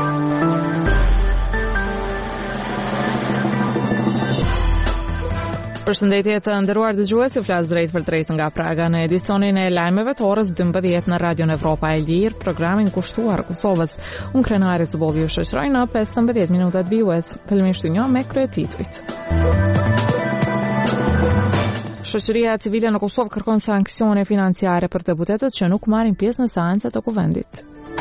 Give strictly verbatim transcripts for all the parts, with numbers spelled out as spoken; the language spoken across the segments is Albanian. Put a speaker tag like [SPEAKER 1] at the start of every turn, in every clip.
[SPEAKER 1] Përshëndetje të nderuar dëgjues, ju flas drejt për drejt nga Praga në edicionin e lajmeve të orës dymbëdhjetë në Radion Evropa e Lirë, programin kushtuar Kosovës. Unë krenarit të bolli ju shoqëroj në pesëmbëdhjetë minutat vijues, fillimisht një me kryetitujt. Shoqëria civile në Kosovë kërkon sanksione financiare për deputetët që nuk marrin pjesë në seancat e kuvendit.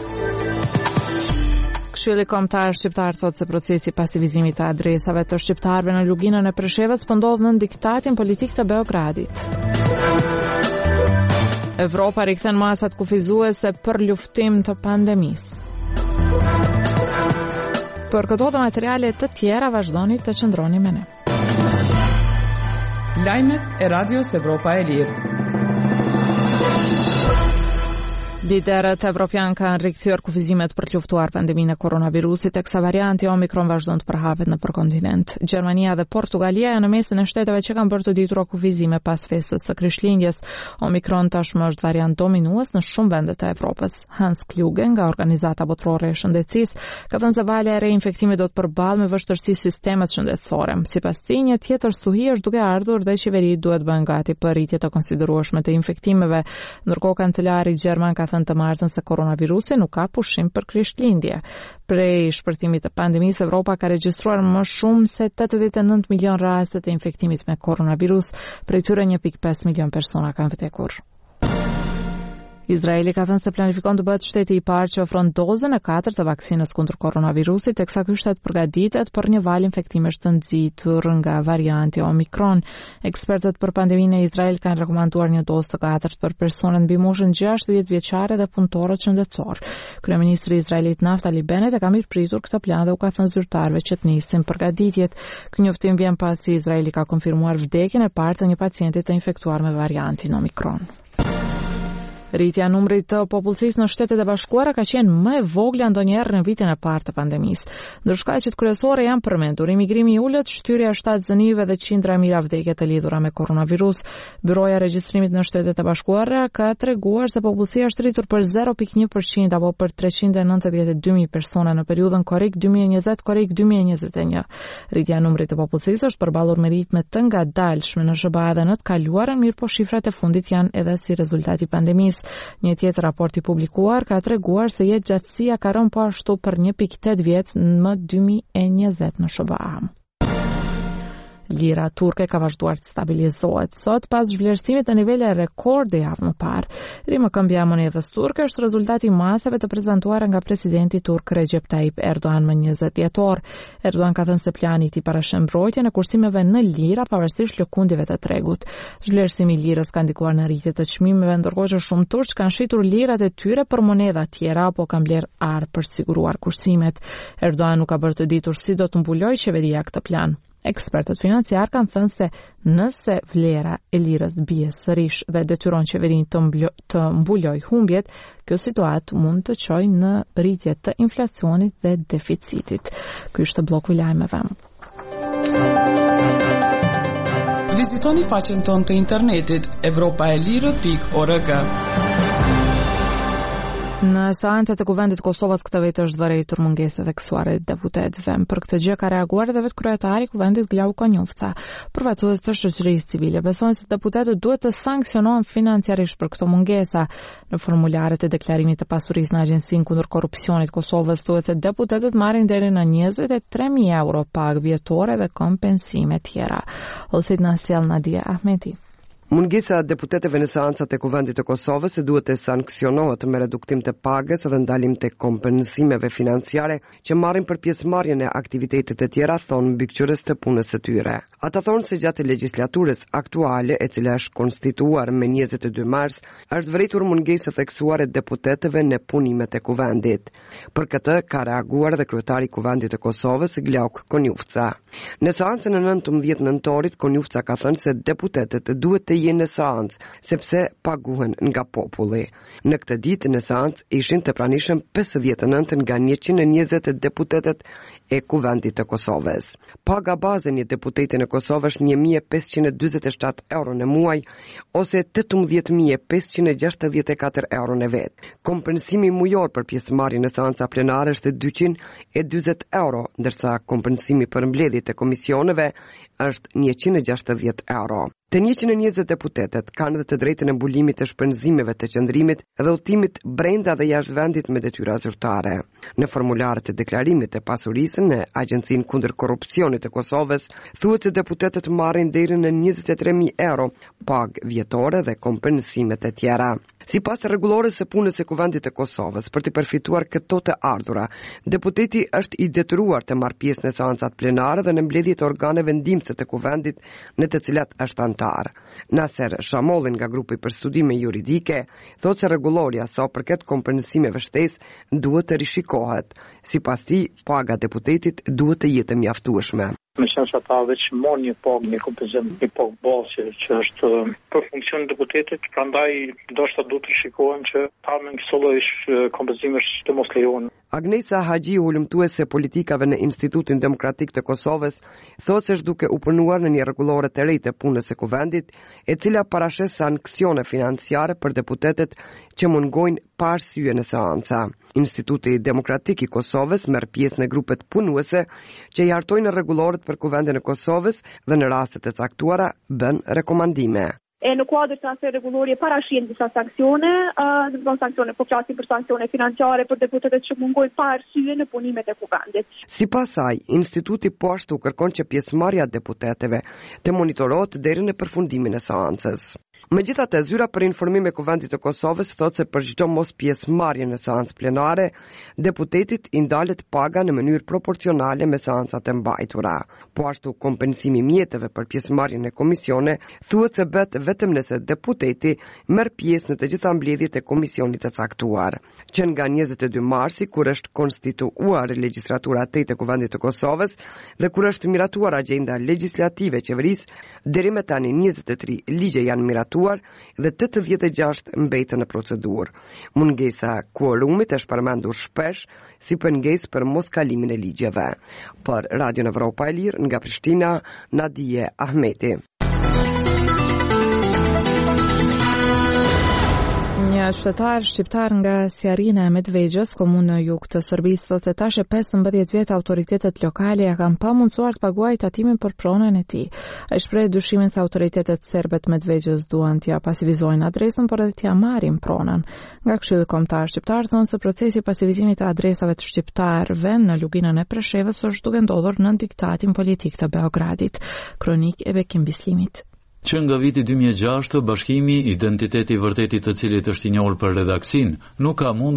[SPEAKER 1] Këshilli Kombëtar Shqiptar thotë se procesi pasivizimit të adresave të shqiptarëve në luginën e Preshevës po ndodh në diktatin politik të Beogradit. Evropa rikthen masat kufizuese për luftim të pandemisë. Për këto dhe materiale të tjera vazhdoni të qëndroni me ne.
[SPEAKER 2] Lajmet e Radios Evropa e Lirë.
[SPEAKER 1] Liderët evropian kanë rikthyer kufizimet për të luftuar pandeminë e koronavirusit, teksa varianti Omikron vazhdon të përhapet nëpër kontinent. Gjermania dhe Portugalia janë në mesin e shteteve që kanë bërë të ditura kufizime pas festës së Krishtlindjes. Omikron tashmë është variant dominues në shumë vende të Evropës. Hans Kluge nga Organizata Botërore e Shëndetësisë ka thënë se valja e reinfektimit do të përballë me vështirësi sistemet shëndetësore. Sipas tij, një tjetër stuhi është duke ardhur dhe qeveria duhet bëjnë gati për rritje të konsiderueshme të infektimeve, ndërkohë kancelari gjerman ka të martën se koronavirusi nuk ka pushim për Krishtlindje. Prej shpërtimit të pandemisë, Evropa ka regjistruar më shumë se tetëdhjetë e nëntë milion raste të infektimit me koronavirus, prej tyre një pikë pesë milion persona kanë vdekur. Izraeli ka thënë se planifikon të bëhet shteti i parë që ofron dozën e katërt të vaksinës kundër koronavirusit, teksa ky shtet përgatitet për një valë infektimesh të nxitur nga varianti Omikron. Ekspertët për pandeminë e Izrael kanë rekomanduar një dozë të katërt për personat mbi moshën gjashtëdhjetë vjeçare dhe punëtorët shëndetësor. Kryeministri i Izraelit Naftali Bennett e ka mirëpritur këtë plan dhe u ka thënë zyrtarëve që të nisin përgatitjet. Ky njoftim vjen pasi Izraeli ka konfirmuar vdekjen e parë të një pacienti të infektuar me variantin Omikron. Rritja e numrit të popullsisë në Shtetet e Bashkuara ka qenë më e vogla ndonjëherë në vitin e parë të pandemisë. Ndër shkaqet kryesore janë përmendur imigrimi i ulët, shtyria e shtatë zënive dhe qindra e mijëra vdekje të lidhura me koronavirus. Byroja e regjistrimit në Shtetet e Bashkuara ka treguar se popullsia është rritur për zero pikë një përqind apo për treqind e nëntëdhjetë e dy mijë persona në periudhën korrik dy mijë e njëzet korrik dy mijë e njëzet e një. Rritja e numrit të popullsisë është përballur me ritme të ngadalshme në S B A dhe në të kaluarën, mirë po shifrat e fundit janë edhe si rezultat i pandemisë. Një tjetër raport i publikuar ka treguar se jetëgjatësia ka rënë po ashtu për një pikë tetë vjet më dy mijë e njëzet në S B A. Lira turke ka vazhduar të stabilizohet sot pas zhvlerësimit të nivele rekorde javë më parë. Rima këmbja e monedhës turke është rezultati i masave të prezantuara nga presidenti turk Recep Tayyip Erdogan më njëzet dhjetor. Erdogan ka thënë se plani i tij parashën mbrojtjen e kursimeve në lira pavarësisht lëkundjeve të tregut. Zhvlerësimi i lirës ka ndikuar në rritje të çmimeve, ndërkohë që shumë turq kanë shitur lirat e tyre për monedha tjera apo kanë bler arë për të siguruar kursimet. Erdogan nuk ka bërë të ditur si do të mbulojë qeveria këtë plan. Ekspertët financiar kanë thënë se nëse vlera e lirës bie sërish dhe detyron qeverinë të, mblo, të mbuloj humbjet, kjo situatë mund të çojë në rritje të inflacionit dhe deficitit. Ky është bloku i lajmeve.
[SPEAKER 2] Vizitoni faqen tonë të internetit evropa e lirë pikë org.
[SPEAKER 1] Në seancat e kuvendit të Kosovës këtë vit është vërejtur mungesa e theksuar e deputetëve. Për këtë gjë ka reaguar edhe vetë kryetari i kuvendit Glau Konjufca. Përfaqësues të shoqërisë civile besojnë se deputetët duhet të sanksionohen financiarisht për këto mungesa. Në formularet e deklarimit të pasurisë në Agjencinë kundër korrupsionit të Kosovës thuhet se deputetët marrin deri në njëzet e tre mijë euro pagë vjetore dhe kompensime tjera. Ose na sjell Nadia Ahmeti.
[SPEAKER 3] Mungesa e deputetëve në seancat e kuvendit të Kosovës duhet të sanksionohet me reduktim të pagës dhe ndalim të kompensimeve financiare që marrin për pjesëmarrjen e aktivitetet e tjera, thonë mbikëqyrës të punës së tyre. Ata thonë se gjatë legjislaturës aktuale, e cila është konstituar me njëzet e dy mars, është vërejtur mungesa e theksuar e deputetëve në punimet e kuvendit. Për këtë ka reaguar dhe kryetari i kuvendit të Kosovës, Glauk Konjufca. Në seancën e nëntëmbëdhjetë nëntorit, Konjufca ka thënë se deputetët duhet të jenë në seancë, sepse paguhen nga populli. Në këtë ditë në seancë ishin të pranishëm pesëdhjetë e nëntë nga njëqind e njëzet deputetet e Kuvendit të Kosovës. Paga baze një deputeti në Kosovë është një mijë e pesëqind e dyzet e shtatë euro në muaj ose tetëmbëdhjetë mijë e pesëqind e gjashtëdhjetë e katër euro në vit. Kompensimi mujor për pjesëmarrjen në seanca plenare është dyqind e dyzet euro, ndërsa kompensimi për mbledhjet e komisioneve është njëqind e gjashtëdhjetë euro. Të njëqind e njëzet deputetet kanë edhe të drejtën e mbulimit të shpenzimeve të qëndrimit dhe udhëtimit brenda dhe jashtë vendit me detyra zyrtare. Në formularët e deklarimit të pasurisë në Agjencinë kundër korrupsionit të Kosovës, thuhet se deputetet marrin deri në njëzet e tre mijë euro pagë vjetore dhe kompensimet e tjera. Sipas rregullores së punës së Kuvendit të Kosovës, për të përfituar këto të ardhura, deputeti është i detyruar të marrë pjesë në seancat plenare dhe në mbledhjet e organeve ndihmëse të Kuvendit në të cilat është antar. Naser Shamollin nga grupi për studime juridike thotë se rregulloria sa përket kompensimeve shtesë duhet të rishikohet. Sipas tij, paga e deputetit duhet të jetë mjaftueshme.
[SPEAKER 4] Me qenë se ata veç mon një pagë, një kompenzim, një pagë base që është për funksion deputetit, prandaj ndoshta duhet të shikohen që ta me këso lloj kompenzimesh të mos lejohen.
[SPEAKER 3] Agnesa Haxhi, ulëmtuese politikave në Institutin Demokratik të Kosovës, thotë se është duke u punuar në një rregullore të re të punës së Kuvendit, e cila parashes sanksione financiare për deputetet që mungojnë pa arsye në seanca. Instituti Demokratik i Kosovës merr pjesë në grupet punuese që i hartojnë rregulloret për Kuvendin e Kosovës dhe në rastet e caktuara bën rekomandime.
[SPEAKER 5] E në kuadër të asaj rregullorie parashihen disa sanksione, uh, do të thonë sanksione, po flasim për sanksione financiare për deputetet që mungojnë pa arsye në punimet e Kuvendit.
[SPEAKER 3] Sipas saj, instituti po ashtu kërkon që pjesëmarrja e deputetëve të monitorohet deri në përfundimin e seancës. Megjithatë, zyra për informim e Kuvendit të Kosovës thotë se për çdo mos pjesëmarrje në seancë plenare, deputetit i ndalet paga në mënyrë proporcionale me seancat e mbajtura. Po ashtu kompensimi mjeteve për pjesëmarrjen në komisione thuhet se bëhet vetëm nëse deputeti merr pjesë në të gjitha mbledhjet e komisionit të caktuar. Që nga njëzet e dy marsi, kur është konstituuar legjislatura e tetë e Kuvendit të Kosovës dhe kur është miratuar agjenda legjislative e qeverisë, deri më tani njëzet e tre ligje janë miratuar dhe tetëdhjetë e gjashtë mbeten në procedurë. Mungesa kuorumit është përmendur shpesh si pengesë për moskalimin e ligjeve. Për Radio Evropa e Lirë nga Prishtina, Nadije Ahmeti.
[SPEAKER 1] Një qytetar shqiptar nga Sjarina e Medvegjës, komunë në jug të Serbisë, thotë se tash e pesëmbëdhjetë vjet autoritetet lokale ja kanë pamundsuar të paguajë tatimin për pronën e tij. Ai shpreh dyshimin se autoritetet serbe të Medvegjës duan t'ia pasivizojnë adresën, por edhe t'ia marrin pronën. Nga Këshilli Kombëtar Shqiptar thonë se procesi i pasivizimit të adresave të shqiptarëve në luginën e Preshevës është duke ndodhur në diktatin politik të Beogradit. Kronik e Bekim Bislimit.
[SPEAKER 6] Që nga viti dy mijë e gjashtë, bashkimi Identiteti i Vërtetit, të cilit është i njohur për redaksin, nuk ka mundur